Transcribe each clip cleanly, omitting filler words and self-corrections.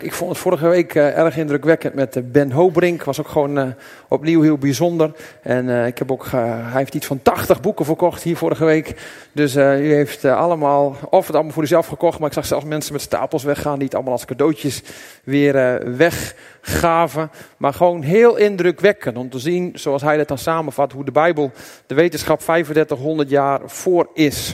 Ik vond het vorige week erg indrukwekkend met Ben Hobrink. Was ook gewoon opnieuw heel bijzonder. En hij heeft iets van 80 boeken verkocht hier vorige week. Dus u heeft allemaal, of het allemaal voor uzelf gekocht. Maar ik zag zelfs mensen met stapels weggaan die het allemaal als cadeautjes weer weggaven. Maar gewoon heel indrukwekkend om te zien, zoals hij dat dan samenvat, hoe de Bijbel, de wetenschap 3500 jaar voor is.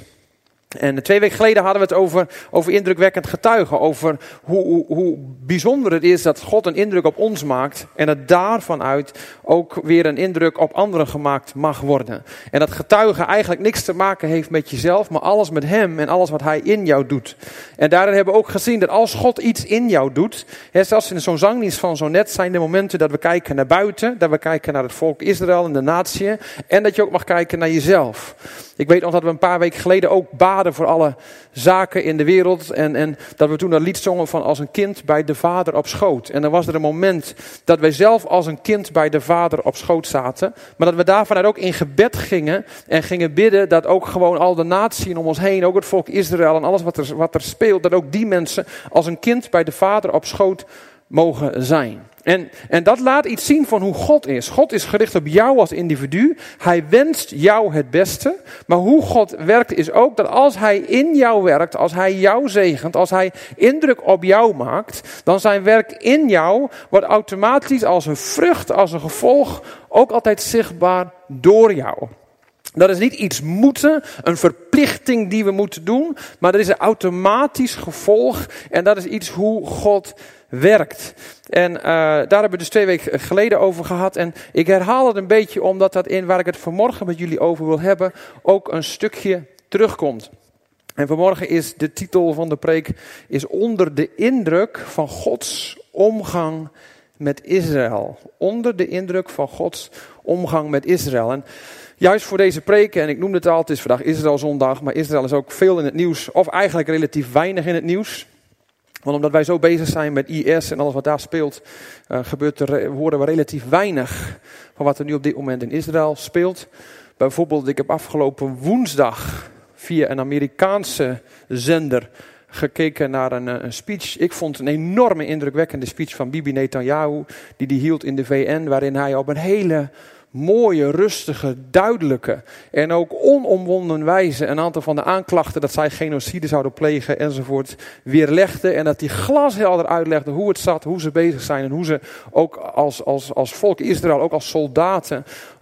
En 2 weken geleden hadden we het over indrukwekkend getuigen. Over hoe bijzonder het is dat God een indruk op ons maakt. En dat daarvan uit ook weer een indruk op anderen gemaakt mag worden. En dat getuigen eigenlijk niks te maken heeft met jezelf. Maar alles met hem en alles wat hij in jou doet. En daarin hebben we ook gezien dat als God iets in jou doet. Zelfs in zo'n zangdienst van zo net zijn de momenten dat we kijken naar buiten. Dat we kijken naar het volk Israël en de natie. En dat je ook mag kijken naar jezelf. Ik weet nog dat we een paar weken geleden ook baden voor alle zaken in de wereld. En dat we toen dat lied zongen van als een kind bij de vader op schoot. En dan was er een moment dat wij zelf als een kind bij de vader op schoot zaten. Maar dat we daarvanuit ook in gebed gingen. En gingen bidden dat ook gewoon al de naties om ons heen. Ook het volk Israël en alles wat er speelt. Dat ook die mensen als een kind bij de vader op schoot mogen zijn. En dat laat iets zien van hoe God is. God is gericht op jou als individu. Hij wenst jou het beste. Maar hoe God werkt is ook dat als hij in jou werkt, als hij jou zegent, als hij indruk op jou maakt, dan zijn werk in jou wordt automatisch als een vrucht, als een gevolg, ook altijd zichtbaar door jou. Dat is niet iets moeten, een verplichting die we moeten doen, maar dat is een automatisch gevolg en dat is iets hoe God werkt. En daar hebben we dus 2 weken geleden over gehad. En ik herhaal het een beetje omdat dat in waar ik het vanmorgen met jullie over wil hebben ook een stukje terugkomt. En vanmorgen is de titel van de preek is onder de indruk van Gods omgang met Israël. Onder de indruk van Gods omgang met Israël. En juist voor deze preek, en ik noemde het al, het is vandaag Israëlzondag, maar Israël is ook veel in het nieuws, of eigenlijk relatief weinig in het nieuws. Want omdat wij zo bezig zijn met IS en alles wat daar speelt, horen we relatief weinig van wat er nu op dit moment in Israël speelt. Bijvoorbeeld, ik heb afgelopen woensdag via een Amerikaanse zender gekeken naar een speech. Ik vond een enorme indrukwekkende speech van Bibi Netanyahu, die hield in de VN, waarin hij op een hele mooie, rustige, duidelijke en ook onomwonden wijze een aantal van de aanklachten dat zij genocide zouden plegen enzovoort weerlegde. En dat hij glashelder uitlegde hoe het zat, hoe ze bezig zijn en hoe ze ook als volk Israël, ook als soldaten,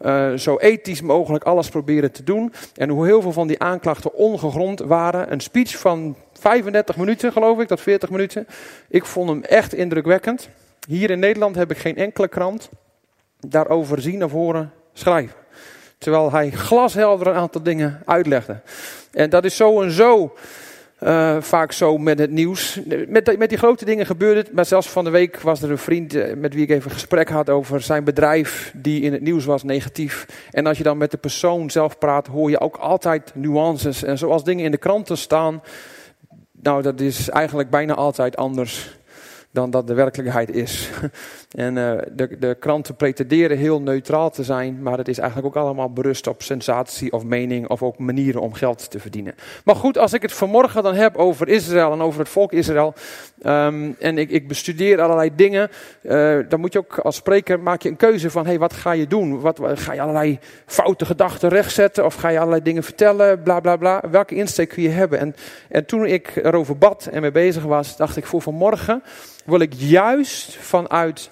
zo ethisch mogelijk alles proberen te doen. En hoe heel veel van die aanklachten ongegrond waren. Een speech van 35 minuten geloof ik, tot 40 minuten. Ik vond hem echt indrukwekkend. Hier in Nederland heb ik geen enkele krant daarover zien of horen schrijven. Terwijl hij glashelder een aantal dingen uitlegde. En dat is zo en zo vaak zo met het nieuws. Met die grote dingen gebeurde het. Maar zelfs van de week was er een vriend met wie ik even een gesprek had over zijn bedrijf die in het nieuws was, negatief. En als je dan met de persoon zelf praat, hoor je ook altijd nuances. En zoals dingen in de kranten staan, nou dat is eigenlijk bijna altijd anders dan dat de werkelijkheid is. En de kranten pretenderen heel neutraal te zijn, maar het is eigenlijk ook allemaal berust op sensatie of mening of ook manieren om geld te verdienen. Maar goed, als ik het vanmorgen dan heb over Israël en over het volk Israël, en ik bestudeer allerlei dingen, dan moet je ook als spreker maak je een keuze van, hey, wat ga je doen? Ga je allerlei foute gedachten rechtzetten of ga je allerlei dingen vertellen, bla bla bla? Welke insteek kun je hebben? En toen ik erover bad en mee bezig was, dacht ik voor vanmorgen wil ik juist vanuit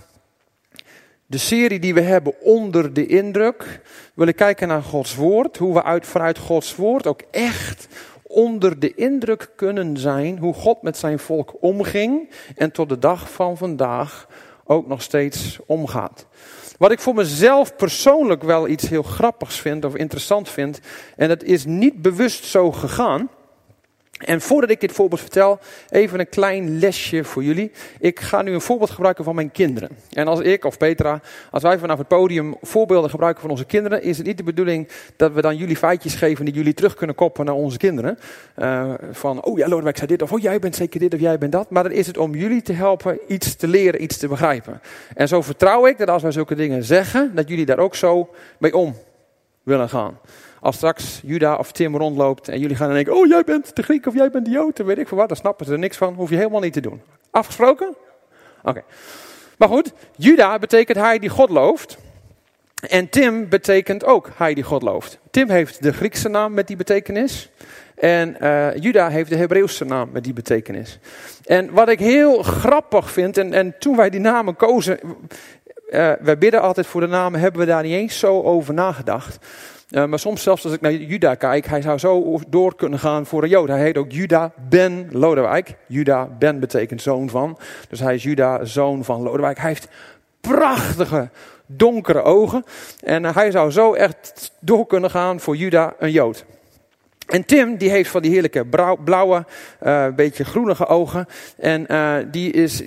de serie die we hebben onder de indruk, wil ik kijken naar Gods woord. Hoe we vanuit Gods woord ook echt onder de indruk kunnen zijn. Hoe God met zijn volk omging en tot de dag van vandaag ook nog steeds omgaat. Wat ik voor mezelf persoonlijk wel iets heel grappigs vind of interessant vind. En dat is niet bewust zo gegaan. En voordat ik dit voorbeeld vertel, even een klein lesje voor jullie. Ik ga nu een voorbeeld gebruiken van mijn kinderen. En als ik of Petra, als wij vanaf het podium voorbeelden gebruiken van onze kinderen, is het niet de bedoeling dat we dan jullie feitjes geven die jullie terug kunnen koppelen naar onze kinderen. Van, oh ja, Lodewijk zei dit, of oh jij bent zeker dit, of jij bent dat. Maar dan is het om jullie te helpen iets te leren, iets te begrijpen. En zo vertrouw ik dat als wij zulke dingen zeggen, dat jullie daar ook zo mee om willen gaan. Als straks Juda of Tim rondloopt en jullie gaan dan denken, oh jij bent de Griek of jij bent de Jood, weet ik veel wat, dan snappen ze er niks van, hoef je helemaal niet te doen. Afgesproken? Oké. Maar goed, Juda betekent hij die God looft. En Tim betekent ook hij die God looft. Tim heeft de Griekse naam met die betekenis. En Juda heeft de Hebreeuwse naam met die betekenis. En wat ik heel grappig vind, en toen wij die namen kozen, wij bidden altijd voor de namen, hebben we daar niet eens zo over nagedacht. Maar soms zelfs als ik naar Juda kijk, hij zou zo door kunnen gaan voor een Jood. Hij heet ook Juda ben Lodewijk. Juda ben betekent zoon van. Dus hij is Juda, zoon van Lodewijk. Hij heeft prachtige donkere ogen. En hij zou zo echt door kunnen gaan voor Juda, een Jood. En Tim, die heeft van die heerlijke blauwe, beetje groenige ogen. En die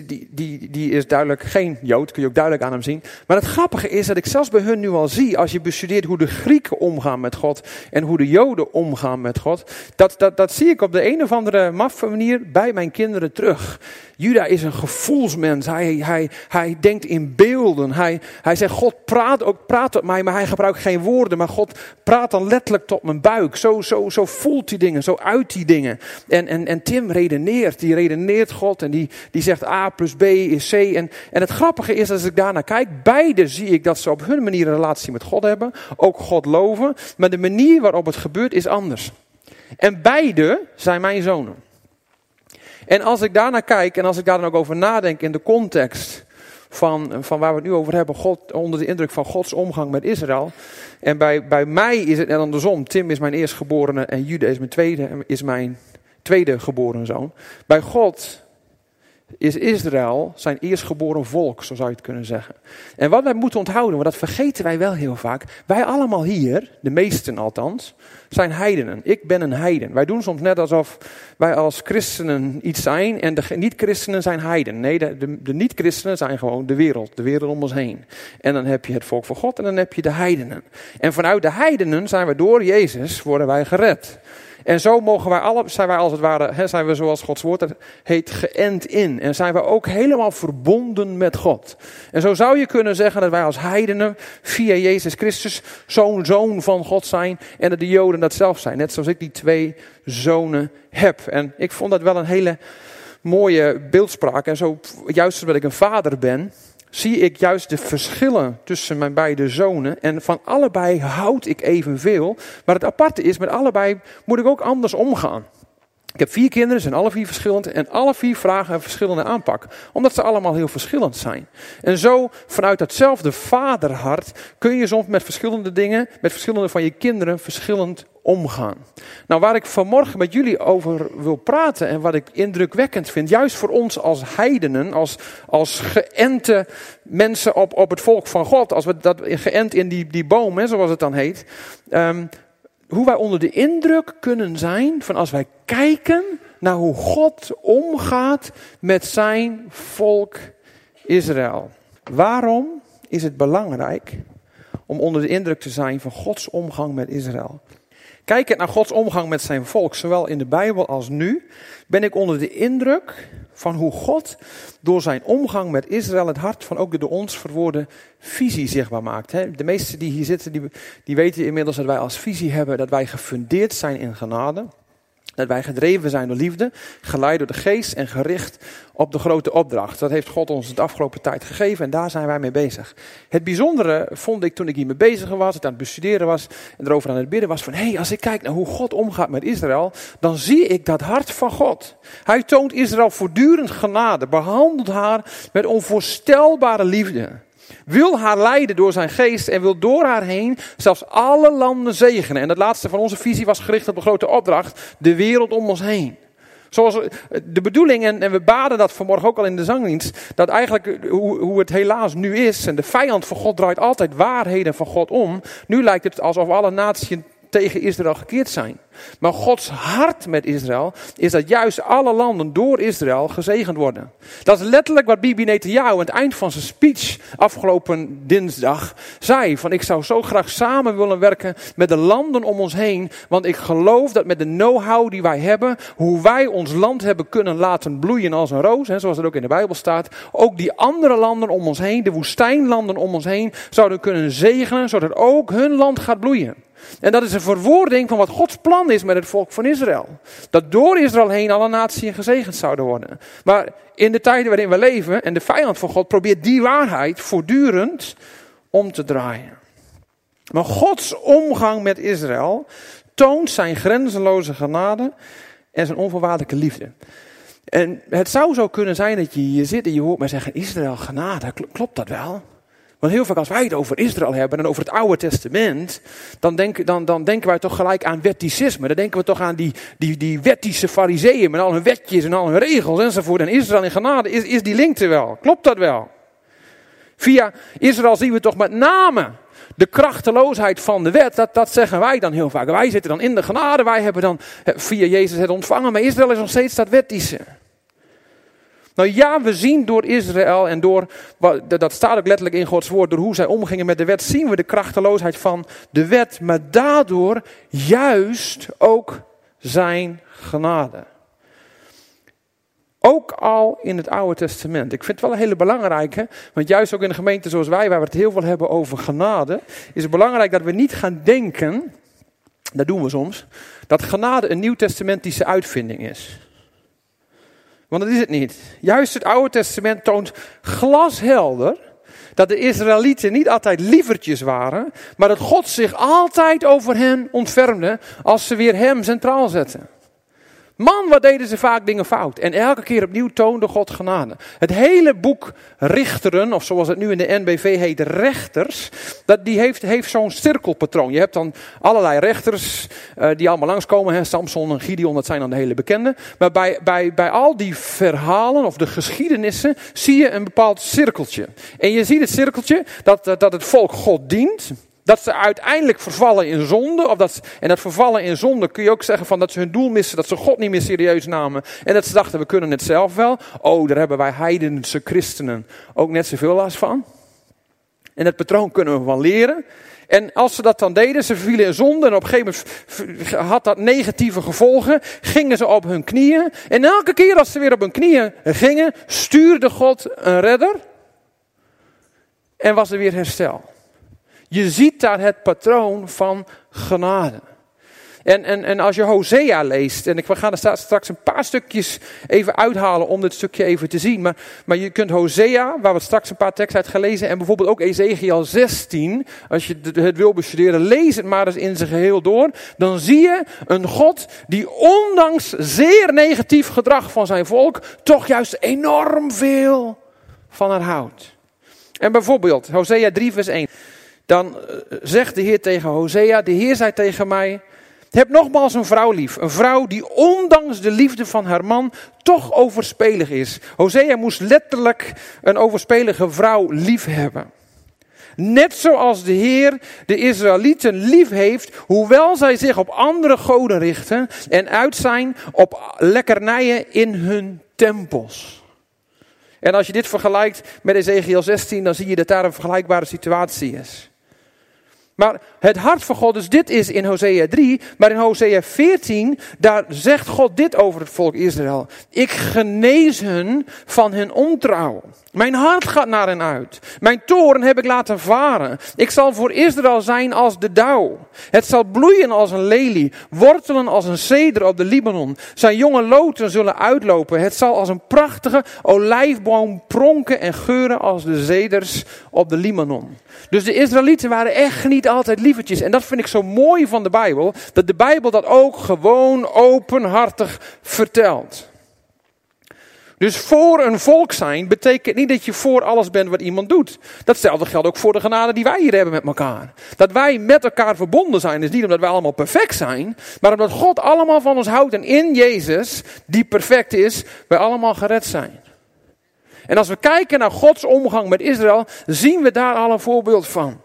is duidelijk geen Jood, kun je ook duidelijk aan hem zien. Maar het grappige is dat ik zelfs bij hun nu al zie, als je bestudeert hoe de Grieken omgaan met God en hoe de Joden omgaan met God, dat zie ik op de een of andere maffe manier bij mijn kinderen terug. Juda is een gevoelsmens. Hij denkt in beelden. Hij zegt, God praat tot mij, maar hij gebruikt geen woorden. Maar God praat dan letterlijk tot mijn buik. Zo voelt hij dingen, zo uit die dingen. En Tim redeneert. Die redeneert God en die zegt A plus B is C. En het grappige is, als ik daarnaar kijk, beide zie ik dat ze op hun manier een relatie met God hebben. Ook God loven. Maar de manier waarop het gebeurt is anders. En beide zijn mijn zonen. En als ik daarnaar kijk en als ik daar dan ook over nadenk in de context van waar we het nu over hebben, God, onder de indruk van Gods omgang met Israël. En bij mij is het net andersom. Tim is mijn eerstgeborene en Juda is mijn tweede geboren zoon. Bij God is Israël zijn eerstgeboren volk, zo zou je het kunnen zeggen. En wat wij moeten onthouden, want dat vergeten wij wel heel vaak. Wij allemaal hier, de meesten althans, zijn heidenen. Ik ben een heiden. Wij doen soms net alsof wij als christenen iets zijn en de niet-christenen zijn heiden. Nee, de niet-christenen zijn gewoon de wereld om ons heen. En dan heb je het volk van God en dan heb je de heidenen. En vanuit de heidenen zijn we door Jezus, worden wij gered. En zo zijn wij als het ware, zijn we zoals Gods woord heet, geënt in. En zijn we ook helemaal verbonden met God. En zo zou je kunnen zeggen dat wij als heidenen via Jezus Christus zo'n zoon van God zijn. En dat de Joden dat zelf zijn. Net zoals ik die twee zonen heb. En ik vond dat wel een hele mooie beeldspraak. En zo, juist omdat ik een vader ben, zie ik juist de verschillen tussen mijn beide zonen. En van allebei houd ik evenveel. Maar het aparte is, met allebei moet ik ook anders omgaan. Ik heb 4 kinderen, zijn alle 4 verschillend. En alle 4 vragen een verschillende aanpak. Omdat ze allemaal heel verschillend zijn. En zo, vanuit datzelfde vaderhart, kun je soms met verschillende dingen, met verschillende van je kinderen, verschillend omgaan. Nou, waar ik vanmorgen met jullie over wil praten en wat ik indrukwekkend vind, juist voor ons als heidenen, als geënte mensen op het volk van God, als we dat geënt in die boom, hè, zoals het dan heet, hoe wij onder de indruk kunnen zijn van als wij kijken naar hoe God omgaat met zijn volk Israël. Waarom is het belangrijk om onder de indruk te zijn van Gods omgang met Israël? Kijkend naar Gods omgang met zijn volk, zowel in de Bijbel als nu, ben ik onder de indruk van hoe God door zijn omgang met Israël het hart van ook de door ons verwoorde visie zichtbaar maakt. De meesten die hier zitten, die weten inmiddels dat wij als visie hebben dat wij gefundeerd zijn in genade. Dat wij gedreven zijn door liefde, geleid door de geest en gericht op de grote opdracht. Dat heeft God ons de afgelopen tijd gegeven en daar zijn wij mee bezig. Het bijzondere vond ik toen ik hiermee bezig was, het aan het bestuderen was en erover aan het bidden was van als ik kijk naar hoe God omgaat met Israël, dan zie ik dat hart van God. Hij toont Israël voortdurend genade, behandelt haar met onvoorstelbare liefde. Wil haar leiden door zijn geest en wil door haar heen zelfs alle landen zegenen. En dat laatste van onze visie was gericht op de grote opdracht, de wereld om ons heen. Zoals de bedoeling, en we baden dat vanmorgen ook al in de zangdienst, dat eigenlijk hoe het helaas nu is, en de vijand van God draait altijd waarheden van God om. Nu lijkt het alsof alle naties tegen Israël gekeerd zijn. Maar Gods hart met Israël is dat juist alle landen door Israël gezegend worden. Dat is letterlijk wat Bibi Netanyahu aan het eind van zijn speech afgelopen dinsdag zei. Van ik zou zo graag samen willen werken met de landen om ons heen. Want ik geloof dat met de know-how die wij hebben, hoe wij ons land hebben kunnen laten bloeien als een roos, zoals het ook in de Bijbel staat, ook die andere landen om ons heen, de woestijnlanden om ons heen, zouden kunnen zegenen, zodat ook hun land gaat bloeien. En dat is een verwoording van wat Gods plan is met het volk van Israël. Dat door Israël heen alle naties gezegend zouden worden. Maar in de tijden waarin we leven en de vijand van God probeert die waarheid voortdurend om te draaien. Maar Gods omgang met Israël toont zijn grenzeloze genade en zijn onvoorwaardelijke liefde. En het zou zo kunnen zijn dat je hier zit en je hoort mij zeggen, Israël, genade, klopt dat wel? Want heel vaak als wij het over Israël hebben en over het Oude Testament, dan denken wij toch gelijk aan wetticisme. Dan denken we toch aan die wettische fariseeën met al hun wetjes en al hun regels enzovoort. En Israël in genade, is die link er wel? Klopt dat wel? Via Israël zien we toch met name de krachteloosheid van de wet. Dat zeggen wij dan heel vaak. Wij zitten dan in de genade, wij hebben dan via Jezus het ontvangen. Maar Israël is nog steeds dat wettische. Nou ja, we zien door Israël en door, dat staat ook letterlijk in Gods woord, door hoe zij omgingen met de wet, zien we de krachteloosheid van de wet. Maar daardoor juist ook zijn genade. Ook al in het Oude Testament. Ik vind het wel een hele belangrijke, want juist ook in een gemeente zoals wij, waar we het heel veel hebben over genade, is het belangrijk dat we niet gaan denken, dat doen we soms, dat genade een nieuwtestamentische uitvinding is. Want dat is het niet. Juist het Oude Testament toont glashelder dat de Israëlieten niet altijd lievertjes waren, maar dat God zich altijd over hen ontfermde als ze weer hem centraal zetten. Man, wat deden ze vaak dingen fout. En elke keer opnieuw toonde God genade. Het hele boek Richteren, of zoals het nu in de NBV heet, rechters, die heeft zo'n cirkelpatroon. Je hebt dan allerlei rechters die allemaal langskomen. Hè? Samson en Gideon, dat zijn dan de hele bekende. Maar bij al die verhalen of de geschiedenissen zie je een bepaald cirkeltje. En je ziet het cirkeltje dat het volk God dient. Dat ze uiteindelijk vervallen in zonde. En dat vervallen in zonde kun je ook zeggen van dat ze hun doel missen. Dat ze God niet meer serieus namen. En dat ze dachten, we kunnen het zelf wel. Oh, daar hebben wij heidense christenen ook net zoveel last van. En dat patroon kunnen we van leren. En als ze dat dan deden, ze vielen in zonde. En op een gegeven moment had dat negatieve gevolgen. Gingen ze op hun knieën. En elke keer als ze weer op hun knieën gingen, stuurde God een redder. En was er weer herstel. Je ziet daar het patroon van genade. En als je Hosea leest, en we gaan er straks een paar stukjes even uithalen om dit stukje even te zien. Maar je kunt Hosea, waar we straks een paar teksten uit gaan lezen, en bijvoorbeeld ook Ezekiel 16, als je het wil bestuderen, lees het maar eens in zijn geheel door. Dan zie je een God die ondanks zeer negatief gedrag van zijn volk, toch juist enorm veel van haar houdt. En bijvoorbeeld, Hosea 3 vers 1. Dan zegt de Heer tegen Hosea, de Heer zei tegen mij, heb nogmaals een vrouw lief. Een vrouw die ondanks de liefde van haar man toch overspelig is. Hosea moest letterlijk een overspelige vrouw lief hebben. Net zoals de Heer de Israëlieten lief heeft, hoewel zij zich op andere goden richten en uit zijn op lekkernijen in hun tempels. En als je dit vergelijkt met Ezekiel 16, dan zie je dat daar een vergelijkbare situatie is. Maar het hart van God, dus dit is in Hosea 3, maar in Hosea 14, daar zegt God dit over het volk Israël. Ik genees hun van hun ontrouw. Mijn hart gaat naar hen uit. Mijn toorn heb ik laten varen. Ik zal voor Israël zijn als de dauw. Het zal bloeien als een lelie, wortelen als een ceder op de Libanon. Zijn jonge loten zullen uitlopen. Het zal als een prachtige olijfboom pronken en geuren als de ceders op de Libanon. Dus de Israëlieten waren echt niet altijd lievertjes. En dat vind ik zo mooi van de Bijbel. Dat de Bijbel dat ook gewoon openhartig vertelt. Dus voor een volk zijn betekent niet dat je voor alles bent wat iemand doet. Datzelfde geldt ook voor de genade die wij hier hebben met elkaar. Dat wij met elkaar verbonden zijn is niet omdat wij allemaal perfect zijn. Maar omdat God allemaal van ons houdt en in Jezus, die perfect is, wij allemaal gered zijn. En als we kijken naar Gods omgang met Israël, zien we daar al een voorbeeld van.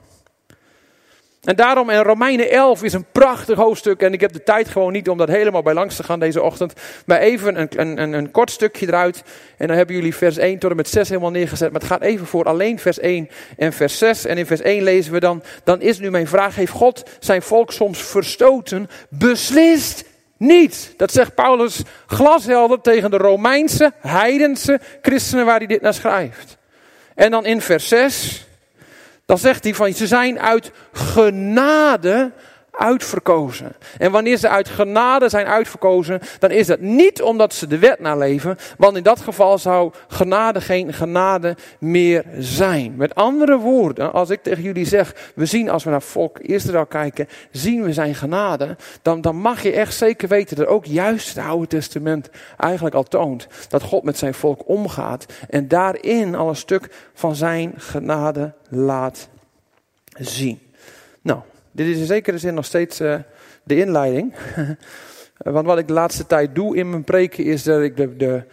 En daarom in Romeinen 11 is een prachtig hoofdstuk. En ik heb de tijd gewoon niet om dat helemaal bij langs te gaan deze ochtend. Maar even een kort stukje eruit. En dan hebben jullie vers 1 tot en met 6 helemaal neergezet. Maar het gaat even voor alleen vers 1 en vers 6. En in vers 1 lezen we dan is nu mijn vraag. Heeft God zijn volk soms verstoten? Beslist niet. Dat zegt Paulus glashelder tegen de Romeinse, heidense christenen waar hij dit naar schrijft. En dan in vers 6... Dan zegt hij van, ze zijn uit genade uitverkozen. En wanneer ze uit genade zijn uitverkozen, dan is dat niet omdat ze de wet naleven, want in dat geval zou genade geen genade meer zijn. Met andere woorden, als ik tegen jullie zeg, we zien als we naar volk Israël kijken, zien we zijn genade, dan mag je echt zeker weten dat ook juist het Oude Testament eigenlijk al toont dat God met zijn volk omgaat en daarin al een stuk van zijn genade laat zien. Nou, dit is in zekere zin nog steeds de inleiding. Want wat ik de laatste tijd doe in mijn preken is dat ik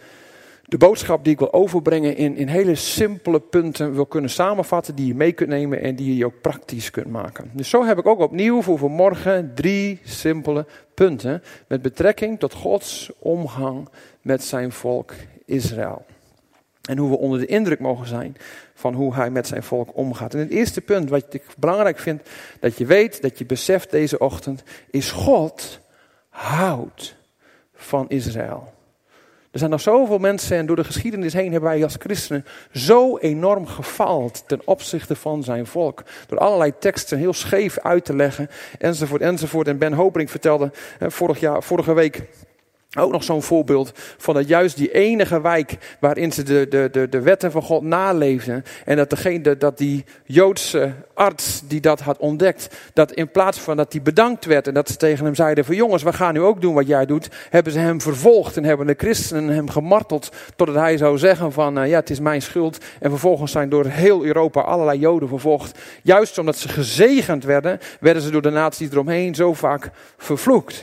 de boodschap die ik wil overbrengen in hele simpele punten wil kunnen samenvatten. Die je mee kunt nemen en die je ook praktisch kunt maken. Dus zo heb ik ook opnieuw voor vanmorgen 3 simpele punten. Met betrekking tot Gods omgang met zijn volk Israël. En hoe we onder de indruk mogen zijn van hoe hij met zijn volk omgaat. En het eerste punt wat ik belangrijk vind dat je weet, dat je beseft deze ochtend, is God houdt van Israël. Er zijn nog zoveel mensen en door de geschiedenis heen hebben wij als christenen zo enorm gefaald ten opzichte van zijn volk. Door allerlei teksten heel scheef uit te leggen enzovoort enzovoort. En Ben Hopering vertelde vorige week ook nog zo'n voorbeeld van dat juist die enige wijk waarin ze de wetten van God naleefden. En dat die Joodse arts die dat had ontdekt, dat in plaats van dat hij bedankt werd en dat ze tegen hem zeiden van jongens, we gaan nu ook doen wat jij doet, hebben ze hem vervolgd en hebben de christenen hem gemarteld totdat hij zou zeggen van ja, het is mijn schuld. En vervolgens zijn door heel Europa allerlei Joden vervolgd. Juist omdat ze gezegend werden, werden ze door de naties eromheen zo vaak vervloekt.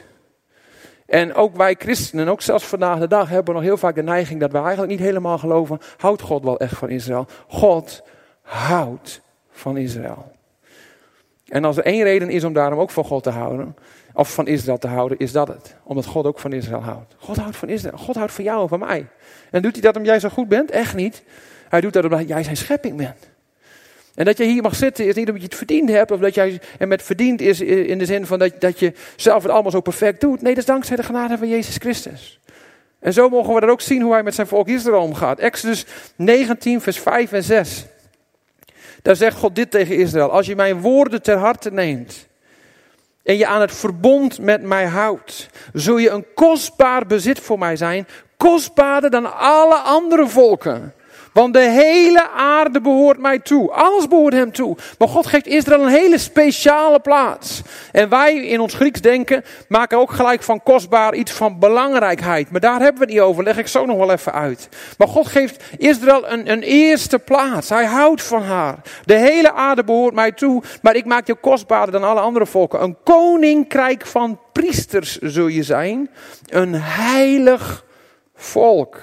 En ook wij christenen, ook zelfs vandaag de dag, hebben nog heel vaak de neiging dat we eigenlijk niet helemaal geloven, houdt God wel echt van Israël? God houdt van Israël. En als er 1 reden is om daarom ook van God te houden, of van Israël te houden, is dat het. Omdat God ook van Israël houdt. God houdt van Israël. God houdt van jou en van mij. En doet hij dat omdat jij zo goed bent? Echt niet. Hij doet dat omdat jij zijn schepping bent. En dat je hier mag zitten is niet omdat je het verdiend hebt. Of dat jij, en met verdiend is in de zin van dat je zelf het allemaal zo perfect doet. Nee, dat is dankzij de genade van Jezus Christus. En zo mogen we dat ook zien hoe hij met zijn volk Israël omgaat. Exodus 19 vers 5 en 6. Daar zegt God dit tegen Israël. Als je mijn woorden ter harte neemt. En je aan het verbond met mij houdt. Zul je een kostbaar bezit voor mij zijn. Kostbaarder dan alle andere volken. Want de hele aarde behoort mij toe. Alles behoort hem toe. Maar God geeft Israël een hele speciale plaats. En wij in ons Grieks denken, maken ook gelijk van kostbaar iets van belangrijkheid. Maar daar hebben we het niet over. Leg ik zo nog wel even uit. Maar God geeft Israël een eerste plaats. Hij houdt van haar. De hele aarde behoort mij toe. Maar ik maak je kostbaarder dan alle andere volken. Een koninkrijk van priesters zul je zijn. Een heilig volk.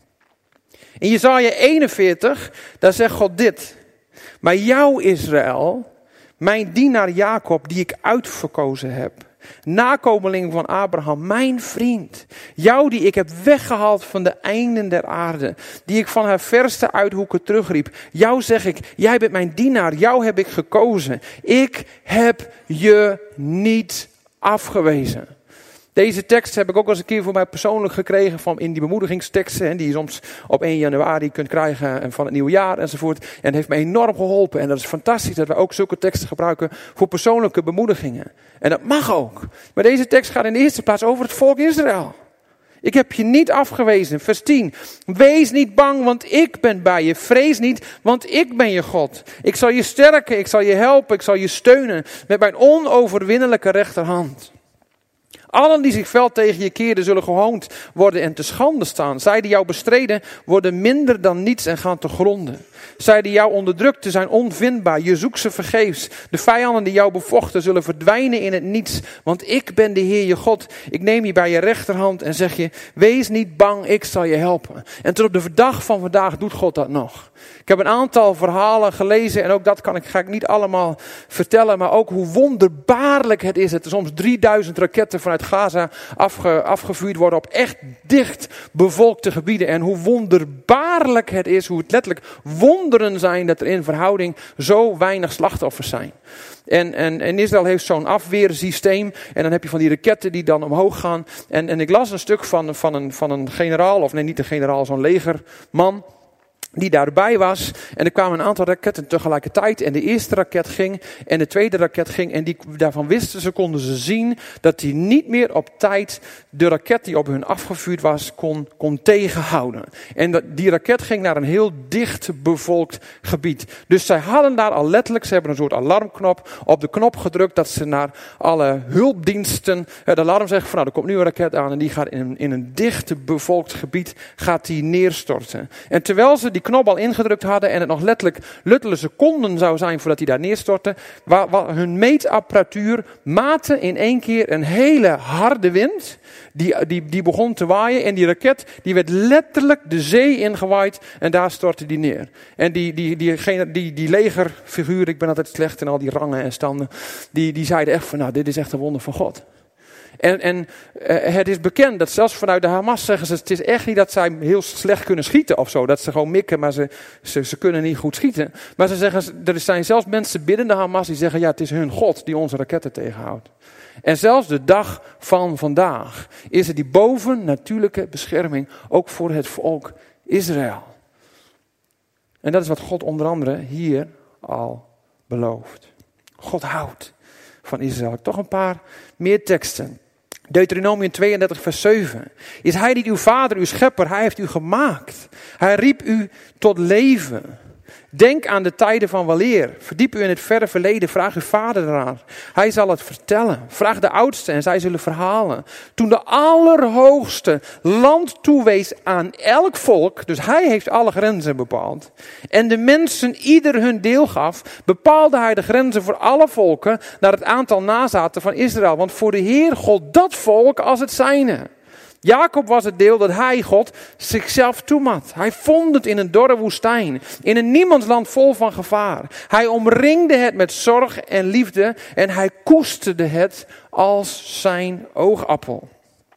In Jesaja 41, daar zegt God dit. Maar jou Israël, mijn dienaar Jacob, die ik uitverkozen heb. Nakomeling van Abraham, mijn vriend. Jou die ik heb weggehaald van de einden der aarde. Die ik van haar verste uithoeken terugriep. Jou zeg ik, jij bent mijn dienaar, jou heb ik gekozen. Ik heb je niet afgewezen. Deze tekst heb ik ook eens een keer voor mij persoonlijk gekregen van in die bemoedigingsteksten. Die je soms op 1 januari kunt krijgen van het nieuwe jaar enzovoort. En het heeft me enorm geholpen. En dat is fantastisch dat we ook zulke teksten gebruiken voor persoonlijke bemoedigingen. En dat mag ook. Maar deze tekst gaat in de eerste plaats over het volk Israël. Ik heb je niet afgewezen. Vers 10. Wees niet bang, want ik ben bij je. Vrees niet, want ik ben je God. Ik zal je sterken, ik zal je helpen, ik zal je steunen. Met mijn onoverwinnelijke rechterhand. Allen die zich fel tegen je keerden zullen gehoond worden en te schande staan. Zij die jou bestreden worden minder dan niets en gaan te gronden. Zij die jou onderdrukten zijn onvindbaar. Je zoekt ze vergeefs. De vijanden die jou bevochten zullen verdwijnen in het niets. Want ik ben de Heer je God. Ik neem je bij je rechterhand en zeg je, wees niet bang, ik zal je helpen. En tot op de dag van vandaag doet God dat nog. Ik heb een aantal verhalen gelezen en ook dat ga ik niet allemaal vertellen. Maar ook hoe wonderbaarlijk het is dat er soms 3000 raketten vanuit Gaza afgevuurd worden op echt dicht bevolkte gebieden. En hoe wonderbaarlijk het is, hoe het letterlijk wonderen zijn dat er in verhouding zo weinig slachtoffers zijn. En Israël heeft zo'n afweersysteem. En dan heb je van die raketten die dan omhoog gaan. En ik las een stuk van een generaal, of nee niet een generaal, zo'n legerman. die daarbij was. En er kwamen een aantal raketten tegelijkertijd. En de eerste raket ging en de tweede raket ging. En daarvan konden ze zien dat die niet meer op tijd de raket die op hun afgevuurd was kon tegenhouden. En die raket ging naar een heel dicht bevolkt gebied. Dus zij hadden daar al letterlijk, ze hebben een soort alarmknop, op de knop gedrukt dat ze naar alle hulpdiensten het alarm zeggen van nou, er komt nu een raket aan en die gaat in een dicht bevolkt gebied gaat die neerstorten. En terwijl ze die knop al ingedrukt hadden en het nog letterlijk luttele seconden zou zijn voordat hij daar neerstortte, hun meetapparatuur maatte in één keer een hele harde wind die begon te waaien en die raket die werd letterlijk de zee ingewaaid en daar stortte die neer. En die legerfiguur, ik ben altijd slecht in al die rangen en standen, die zeiden echt van nou, dit is echt een wonder van God. En het is bekend dat zelfs vanuit de Hamas zeggen ze, het is echt niet dat zij heel slecht kunnen schieten of zo. Dat ze gewoon mikken, maar ze kunnen niet goed schieten. Maar ze zeggen, er zijn zelfs mensen binnen de Hamas die zeggen, ja, het is hun God die onze raketten tegenhoudt. En zelfs de dag van vandaag is er die bovennatuurlijke bescherming ook voor het volk Israël. En dat is wat God onder andere hier al belooft. God houdt van Israël. Toch een paar meer teksten. Deuteronomium 32 vers 7. Is hij niet uw vader, uw schepper? Hij heeft u gemaakt. Hij riep u tot leven. Denk aan de tijden van weleer. Verdiep u in het verre verleden. Vraag uw vader eraan. Hij zal het vertellen. Vraag de oudsten en zij zullen verhalen. Toen de Allerhoogste land toewees aan elk volk. Dus hij heeft alle grenzen bepaald. En de mensen ieder hun deel gaf. Bepaalde hij de grenzen voor alle volken. Naar het aantal nazaten van Israël. Want voor de Heer gold dat volk als het zijne. Jacob was het deel dat hij, God, zichzelf toemat. Hij vond het in een dorre woestijn, in een niemandsland vol van gevaar. Hij omringde het met zorg en liefde en hij koesterde het als zijn oogappel.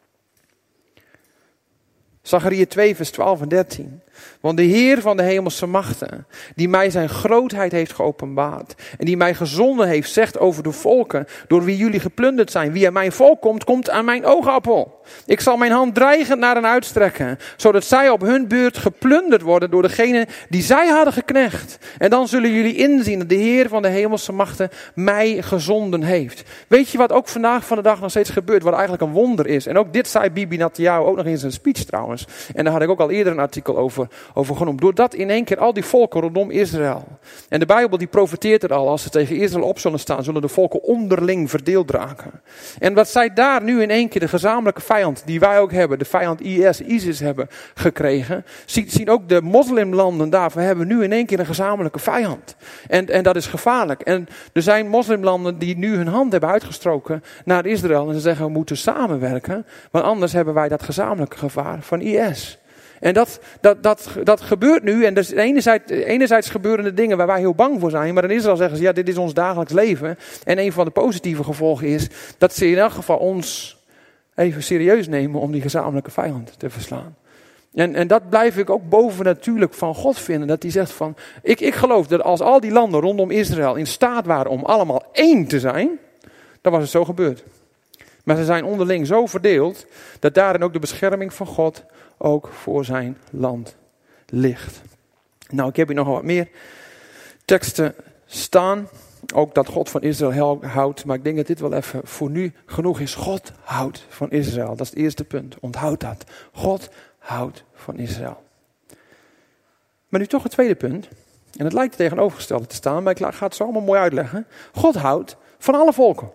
Zachariah 2 vers 12 en 13. Want de Heer van de hemelse machten, die mij zijn grootheid heeft geopenbaard en die mij gezonden heeft, zegt over de volken, door wie jullie geplunderd zijn. Wie aan mijn volk komt, komt aan mijn oogappel. Ik zal mijn hand dreigend naar hen uitstrekken, zodat zij op hun beurt geplunderd worden door degene die zij hadden geknecht. En dan zullen jullie inzien dat de Heer van de hemelse machten mij gezonden heeft. Weet je wat ook vandaag van de dag nog steeds gebeurt, wat eigenlijk een wonder is? En ook dit zei Bibi Netanyahu ook nog in zijn speech trouwens. En daar had ik ook al eerder een artikel over genoemd. Doordat in één keer al die volken rondom Israël. En de Bijbel die profeteert er al. Als ze tegen Israël op zullen staan, zullen de volken onderling verdeeld raken. En wat zij daar nu in één keer de gezamenlijke vijand, die wij ook hebben, de vijand ISIS hebben gekregen. Zien ook de moslimlanden daar. We hebben nu in één keer een gezamenlijke vijand. En dat is gevaarlijk. En er zijn moslimlanden die nu hun hand hebben uitgestroken naar Israël. En ze zeggen we moeten samenwerken. Want anders hebben wij dat gezamenlijke gevaar van IS. En dat gebeurt nu. En dus enerzijds gebeuren de dingen waar wij heel bang voor zijn. Maar in Israël zeggen ze, ja, dit is ons dagelijks leven. En een van de positieve gevolgen is dat ze in elk geval ons even serieus nemen om die gezamenlijke vijand te verslaan. En dat blijf ik ook bovennatuurlijk van God vinden. Dat hij zegt van, ik geloof dat als al die landen rondom Israël in staat waren om allemaal één te zijn, dan was het zo gebeurd. Maar ze zijn onderling zo verdeeld dat daarin ook de bescherming van God ook voor zijn land ligt. Nou, ik heb hier nog wat meer teksten staan. Ook dat God van Israël houdt. Maar ik denk dat dit wel even voor nu genoeg is. God houdt van Israël. Dat is het eerste punt. Onthoud dat. God houdt van Israël. Maar nu toch het tweede punt. En het lijkt tegenovergestelde te staan. Maar ik ga het zo allemaal mooi uitleggen. God houdt van alle volken.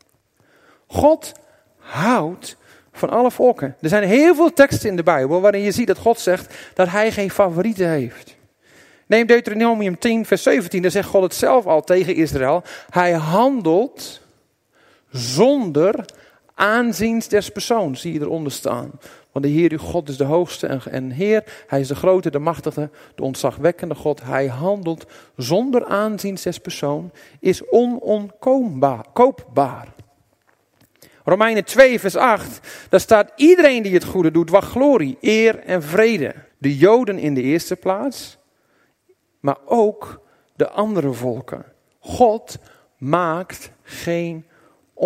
God houdt van alle volken. Er zijn heel veel teksten in de Bijbel waarin je ziet dat God zegt dat hij geen favorieten heeft. Neem Deuteronomium 10 vers 17, daar zegt God het zelf al tegen Israël. Hij handelt zonder aanzien des persoons, zie je eronder staan. Want de Heer uw God is de hoogste en Heer, hij is de grote, de machtige, de ontzagwekkende God. Hij handelt zonder aanzien des persoon, is onontkoopbaar. Romeinen 2 vers 8, daar staat iedereen die het goede doet, wacht glorie, eer en vrede. De Joden in de eerste plaats, maar ook de andere volken. God maakt geen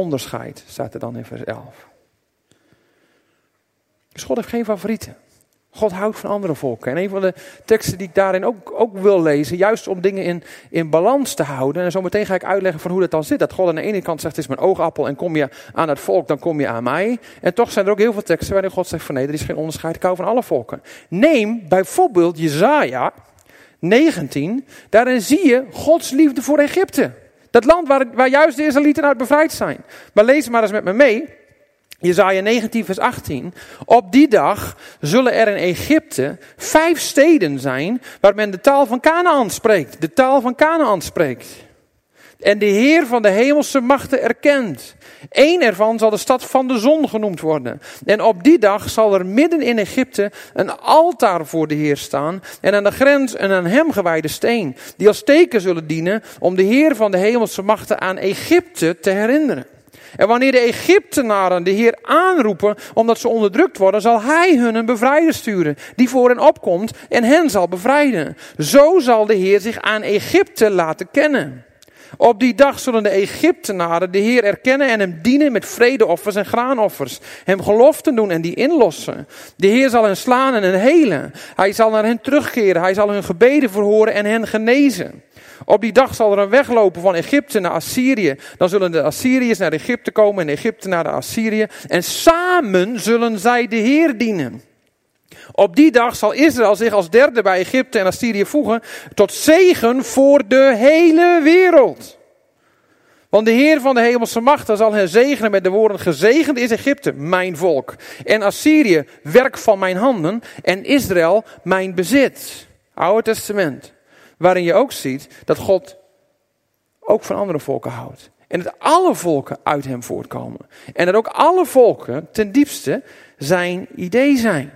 onderscheid, staat er dan in vers 11. Dus God heeft geen favorieten. God houdt van andere volken. En een van de teksten die ik daarin ook wil lezen, juist om dingen in balans te houden. En zo meteen ga ik uitleggen van hoe dat dan zit. Dat God aan de ene kant zegt, het is mijn oogappel en kom je aan het volk, dan kom je aan mij. En toch zijn er ook heel veel teksten waarin God zegt van nee, er is geen onderscheid, ik hou van alle volken. Neem bijvoorbeeld Jesaja 19, daarin zie je Gods liefde voor Egypte. Dat land waar juist de Israëlieten uit bevrijd zijn. Maar lees maar eens met me mee. Jesaja 19 vers 18. Op die dag zullen er in Egypte 5 steden zijn waar men de taal van Kanaän spreekt. De taal van Kanaän spreekt. En de Heer van de hemelse machten erkent. Eén ervan zal de stad van de zon genoemd worden. En op die dag zal er midden in Egypte een altaar voor de Heer staan. En aan de grens een aan hem gewijde steen. Die als teken zullen dienen om de Heer van de hemelse machten aan Egypte te herinneren. En wanneer de Egyptenaren de Heer aanroepen omdat ze onderdrukt worden, zal hij hun een bevrijder sturen die voor hen opkomt en hen zal bevrijden. Zo zal de Heer zich aan Egypte laten kennen. Op die dag zullen de Egyptenaren de Heer erkennen en hem dienen met vredeoffers en graanoffers. Hem geloften doen en die inlossen. De Heer zal hen slaan en hen helen. Hij zal naar hen terugkeren. Hij zal hun gebeden verhoren en hen genezen. Op die dag zal er een weg lopen van Egypte naar Assyrië. Dan zullen de Assyriërs naar Egypte komen en de Egypten naar de Assyrië. En samen zullen zij de Heer dienen. Op die dag zal Israël zich als derde bij Egypte en Assyrië voegen tot zegen voor de hele wereld. Want de Heer van de hemelse machten zal hen zegenen met de woorden: gezegend is Egypte, mijn volk. En Assyrië, werk van mijn handen. En Israël, mijn bezit. Oude Testament. Waarin je ook ziet dat God ook van andere volken houdt. En dat alle volken uit hem voortkomen. En dat ook alle volken ten diepste zijn idee zijn.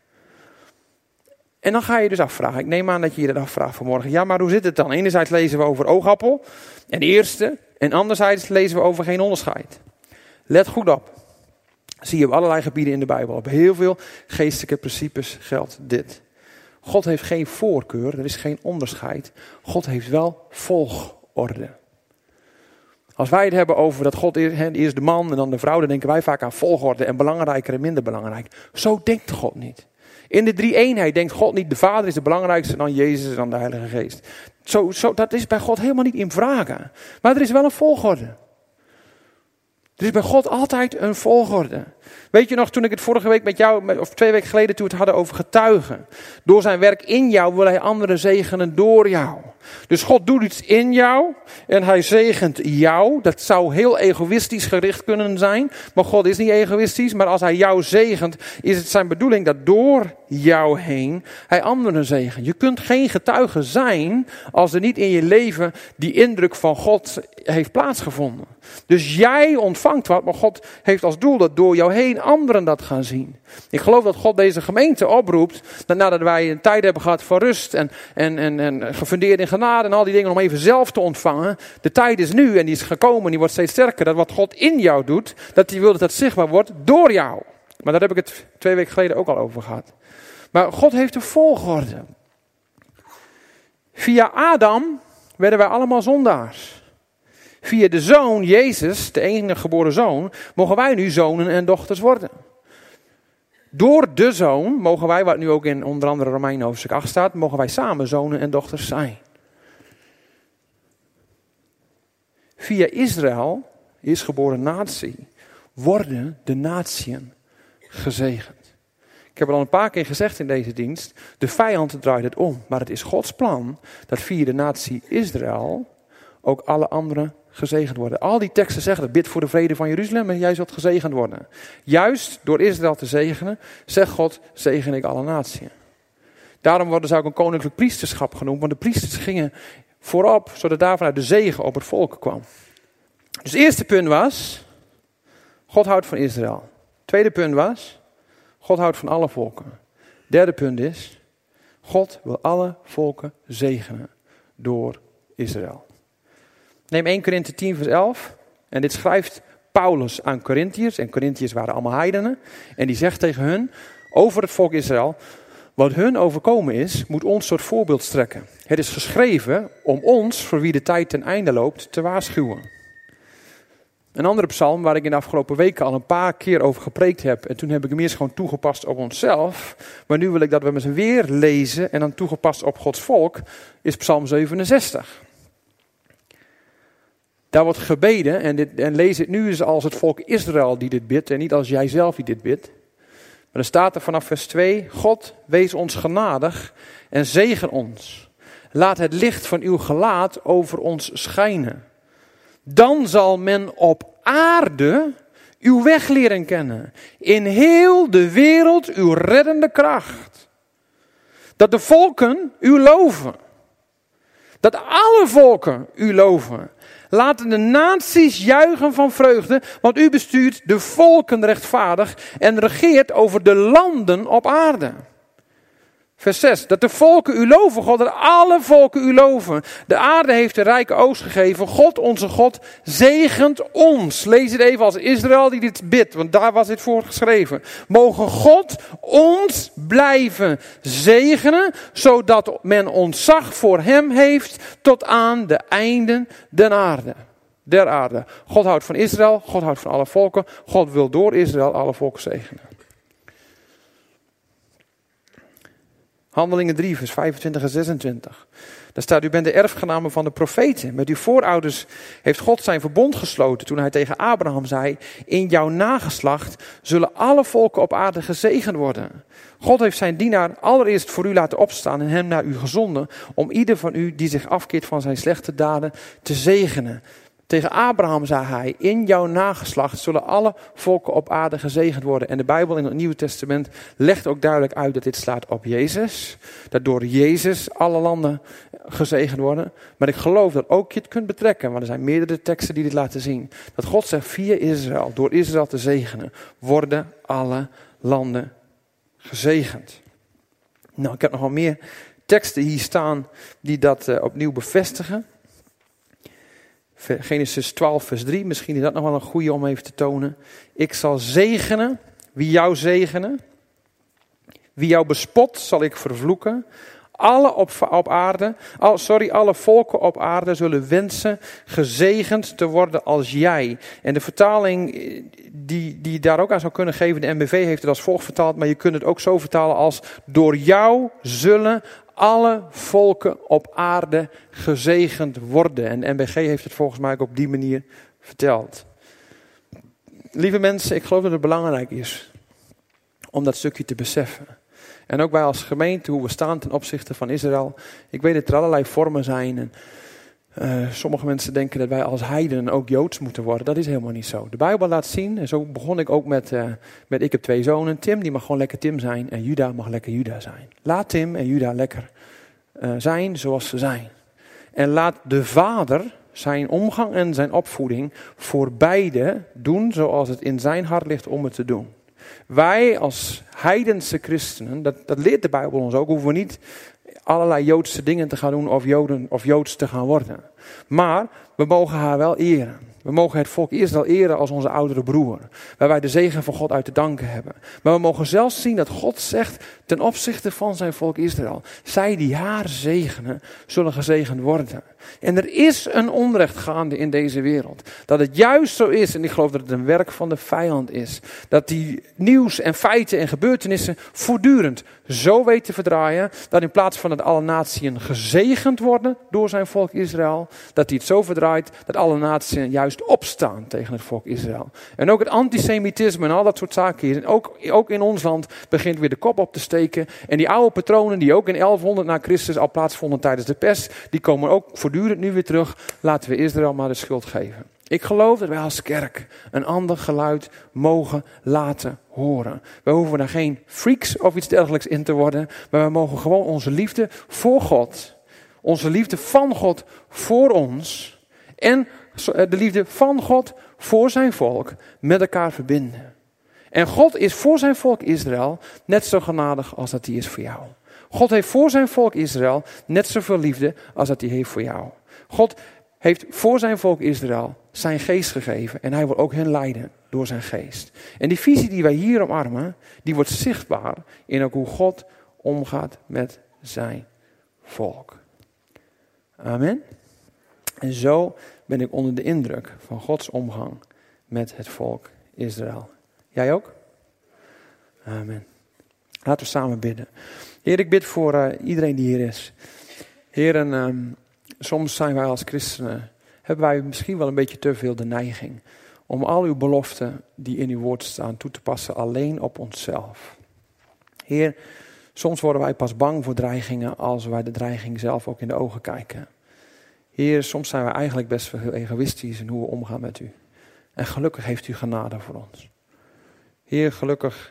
En dan ga je dus afvragen. Ik neem aan dat je je dat afvraagt vanmorgen. Ja, maar hoe zit het dan? Enerzijds lezen we over oogappel en eerste. En anderzijds lezen we over geen onderscheid. Let goed op. Zie je op allerlei gebieden in de Bijbel. Op heel veel geestelijke principes geldt dit. God heeft geen voorkeur, er is geen onderscheid. God heeft wel volgorde. Als wij het hebben over dat God eerst de man en dan de vrouw, dan denken wij vaak aan volgorde en belangrijker en minder belangrijk. Zo denkt God niet. In de drie-eenheid denkt God niet, de Vader is de belangrijkste, dan Jezus en dan de Heilige Geest. Dat is bij God helemaal niet in vragen. Maar er is wel een volgorde. Er is bij God altijd een volgorde. Weet je nog, toen ik het vorige week met jou, of 2 weken geleden, toen we het hadden over getuigen. Door zijn werk in jou wil hij anderen zegenen door jou. Dus God doet iets in jou en hij zegent jou. Dat zou heel egoïstisch gericht kunnen zijn. Maar God is niet egoïstisch. Maar als hij jou zegent, is het zijn bedoeling dat door jou heen hij anderen zegent. Je kunt geen getuige zijn als er niet in je leven die indruk van God heeft plaatsgevonden. Dus jij ontvangt wat, maar God heeft als doel dat door jou heen anderen dat gaan zien. Ik geloof dat God deze gemeente oproept, dat nadat wij een tijd hebben gehad van rust en gefundeerd in genade en al die dingen om even zelf te ontvangen. De tijd is nu en die is gekomen en die wordt steeds sterker. Dat wat God in jou doet, dat hij wil dat het zichtbaar wordt door jou. Maar daar heb ik het 2 weken geleden ook al over gehad. Maar God heeft een volgorde. Via Adam werden wij allemaal zondaars. Via de Zoon, Jezus, de enige geboren Zoon, mogen wij nu zonen en dochters worden. Door de Zoon mogen wij, wat nu ook in onder andere Romeinen hoofdstuk 8 staat, mogen wij samen zonen en dochters zijn. Via Israël, is geboren natie, worden de natieën gezegend. Ik heb het al een paar keer gezegd in deze dienst, de vijand draait het om. Maar het is Gods plan dat via de natie Israël ook alle anderen gezegend worden. Al die teksten zeggen dat, bid voor de vrede van Jeruzalem en jij zult gezegend worden. Juist door Israël te zegenen, zegt God, zegen ik alle natieën. Daarom worden ze ook een koninklijk priesterschap genoemd, want de priesters gingen voorop, zodat daar vanuit de zegen op het volk kwam. Dus het eerste punt was, God houdt van Israël. Tweede punt was, God houdt van alle volken. Derde punt is, God wil alle volken zegenen door Israël. Neem 1 Korinthe 10 vers 11. En dit schrijft Paulus aan Korintiërs. En Korintiërs waren allemaal heidenen. En die zegt tegen hun, over het volk Israël, wat hun overkomen is, moet ons tot voorbeeld strekken. Het is geschreven om ons, voor wie de tijd ten einde loopt, te waarschuwen. Een andere psalm waar ik in de afgelopen weken al een paar keer over gepreekt heb. En toen heb ik hem eerst gewoon toegepast op onszelf. Maar nu wil ik dat we met z'n weer lezen en dan toegepast op Gods volk. Is psalm 67. Daar wordt gebeden en lees het nu eens als het volk Israël die dit bidt. En niet als jij zelf die dit bidt. Maar dan staat er vanaf vers 2. God, wees ons genadig en zegen ons. Laat het licht van uw gelaat over ons schijnen. Dan zal men op aarde uw weg leren kennen. In heel de wereld uw reddende kracht. Dat de volken u loven. Dat alle volken u loven. Laten de naties juichen van vreugde, want u bestuurt de volken rechtvaardig en regeert over de landen op aarde. Vers 6, dat de volken u loven, God, dat alle volken u loven. De aarde heeft de rijke oogst gegeven. God, onze God, zegent ons. Lees het even als Israël die dit bidt, want daar was dit voor geschreven. Mogen God ons blijven zegenen, zodat men ontzag voor hem heeft tot aan de einden der aarde. God houdt van Israël, God houdt van alle volken. God wil door Israël alle volken zegenen. Handelingen 3, vers 25 en 26. Daar staat, u bent de erfgenamen van de profeten. Met uw voorouders heeft God zijn verbond gesloten toen hij tegen Abraham zei, in jouw nageslacht zullen alle volken op aarde gezegend worden. God heeft zijn dienaar allereerst voor u laten opstaan en hem naar u gezonden, om ieder van u die zich afkeert van zijn slechte daden te zegenen. Tegen Abraham zei hij, in jouw nageslacht zullen alle volken op aarde gezegend worden. En de Bijbel in het Nieuwe Testament legt ook duidelijk uit dat dit slaat op Jezus. Dat door Jezus alle landen gezegend worden. Maar ik geloof dat ook je het kunt betrekken, want er zijn meerdere teksten die dit laten zien. Dat God zegt, via Israël, door Israël te zegenen, worden alle landen gezegend. Nou, ik heb nog wel meer teksten hier staan die dat opnieuw bevestigen. Genesis 12 vers 3, misschien is dat nog wel een goede om even te tonen. Ik zal zegenen, wie jou zegenen. Wie jou bespot zal ik vervloeken. Alle volken op aarde zullen wensen gezegend te worden als jij. En de vertaling die daar ook aan zou kunnen geven, de NBV heeft het als volgt vertaald, maar je kunt het ook zo vertalen als door jou zullen alle volken op aarde gezegend worden. En NBG heeft het volgens mij ook op die manier verteld. Lieve mensen, ik geloof dat het belangrijk is om dat stukje te beseffen. En ook wij als gemeente, hoe we staan ten opzichte van Israël. Ik weet dat er allerlei vormen zijn. En sommige mensen denken dat wij als heidenen ook Joods moeten worden. Dat is helemaal niet zo. De Bijbel laat zien, en zo begon ik ook met ik heb 2 zonen. Tim, die mag gewoon lekker Tim zijn. En Juda mag lekker Juda zijn. Laat Tim en Juda lekker zijn zoals ze zijn. En laat de vader zijn omgang en zijn opvoeding voor beide doen zoals het in zijn hart ligt om het te doen. Wij als heidense christenen, dat leert de Bijbel ons ook, hoeven we niet allerlei Joodse dingen te gaan doen of Joden of Joods te gaan worden. Maar we mogen haar wel eren. We mogen het volk Israël eren als onze oudere broer. Waar wij de zegen van God uit te danken hebben. Maar we mogen zelfs zien dat God zegt ten opzichte van zijn volk Israël. Zij die haar zegenen, zullen gezegend worden. En er is een onrecht gaande in deze wereld. Dat het juist zo is, en ik geloof dat het een werk van de vijand is. Dat die nieuws en feiten en gebeurtenissen voortdurend zo weet te verdraaien. Dat in plaats van dat alle naties gezegend worden door zijn volk Israël. Dat hij het zo verdraait dat alle naties juist opstaan tegen het volk Israël. En ook het antisemitisme en al dat soort zaken hier. En ook in ons land begint weer de kop op te steken. En die oude patronen die ook in 1100 na Christus al plaatsvonden tijdens de pest. Die komen ook voortdurend nu weer terug. Laten we Israël maar de schuld geven. Ik geloof dat wij als kerk een ander geluid mogen laten horen. We hoeven daar geen freaks of iets dergelijks in te worden. Maar we mogen gewoon onze liefde voor God. Onze liefde van God voor ons. En de liefde van God voor zijn volk met elkaar verbinden. En God is voor zijn volk Israël net zo genadig als dat hij is voor jou. God heeft voor zijn volk Israël net zoveel liefde als dat hij heeft voor jou. God heeft voor zijn volk Israël zijn geest gegeven. En hij wil ook hen leiden door zijn geest. En die visie die wij hier omarmen, die wordt zichtbaar in ook hoe God omgaat met zijn volk. Amen. En zo ben ik onder de indruk van Gods omgang met het volk Israël. Jij ook? Amen. Laten we samen bidden. Heer, ik bid voor iedereen die hier is. Heer, soms zijn wij als christenen, hebben wij misschien wel een beetje te veel de neiging om al uw beloften die in uw woord staan toe te passen alleen op onszelf. Heer, soms worden wij pas bang voor dreigingen als wij de dreiging zelf ook in de ogen kijken. Heer, soms zijn wij eigenlijk best wel heel egoïstisch in hoe we omgaan met u. En gelukkig heeft u genade voor ons. Heer, gelukkig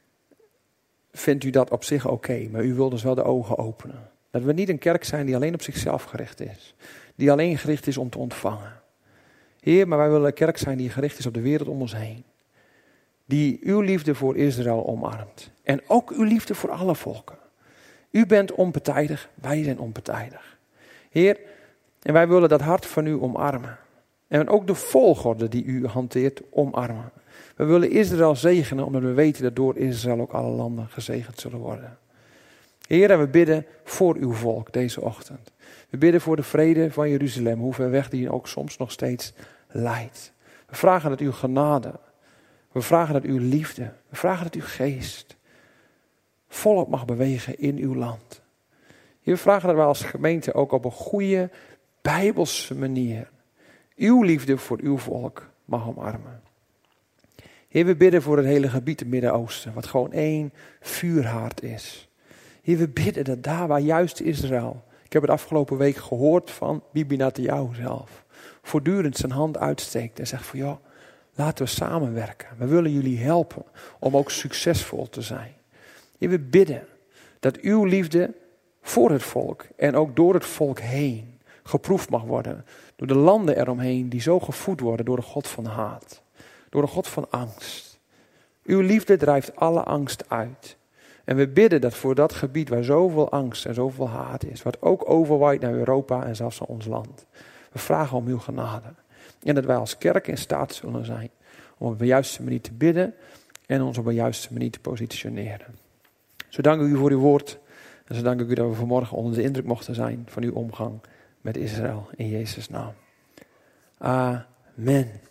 vindt u dat op zich oké, maar u wilt dus wel de ogen openen. Dat we niet een kerk zijn die alleen op zichzelf gericht is. Die alleen gericht is om te ontvangen. Heer, maar wij willen een kerk zijn die gericht is op de wereld om ons heen. Die uw liefde voor Israël omarmt. En ook uw liefde voor alle volken. U bent onpartijdig, wij zijn onpartijdig. Heer, en wij willen dat hart van u omarmen. En ook de volgorde die u hanteert omarmen. We willen Israël zegenen omdat we weten dat door Israël ook alle landen gezegend zullen worden. Heer, en we bidden voor uw volk deze ochtend. We bidden voor de vrede van Jeruzalem, hoe ver weg die ook soms nog steeds leidt. We vragen dat uw genade, we vragen dat uw liefde, we vragen dat uw geest volop mag bewegen in uw land. Heer, we vragen dat wij als gemeente ook op een goede, bijbelse manier uw liefde voor uw volk mag omarmen. Heer, we bidden voor het hele gebied het Midden-Oosten, wat gewoon één vuurhaard is. Heer, we bidden dat daar waar juist Israël, ik heb het afgelopen week gehoord van Bibi Netanyahu zelf, voortdurend zijn hand uitsteekt en zegt van ja, laten we samenwerken. We willen jullie helpen om ook succesvol te zijn. Heer, we bidden dat uw liefde voor het volk en ook door het volk heen geproefd mag worden. Door de landen eromheen die zo gevoed worden door de God van haat. Door de God van angst. Uw liefde drijft alle angst uit. En we bidden dat voor dat gebied waar zoveel angst en zoveel haat is. Wat ook overwaait naar Europa en zelfs naar ons land. We vragen om uw genade. En dat wij als kerk in staat zullen zijn om op de juiste manier te bidden. En ons op de juiste manier te positioneren. Zo dank ik u voor uw woord. En zo dank ik u dat we vanmorgen onder de indruk mochten zijn van uw omgang met Israël. In Jezus' naam. Amen.